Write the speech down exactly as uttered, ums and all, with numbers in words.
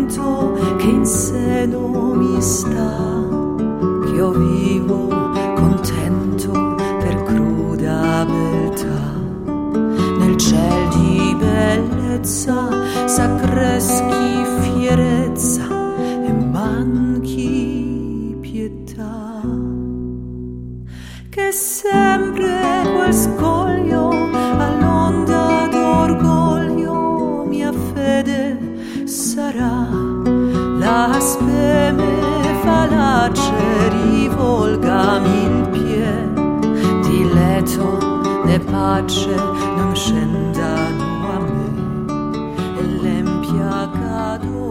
vento che in seno mi sta, che io vivo contento per cruda beltà. Nel ciel di bellezza s'accreschi fierezza e manchi pietà, che sempre quel scoglio all'onda d'orgoglio mia fede sarà, la speme falace rivolgami il pie, di leto né pace non scendano a me e l'empia cado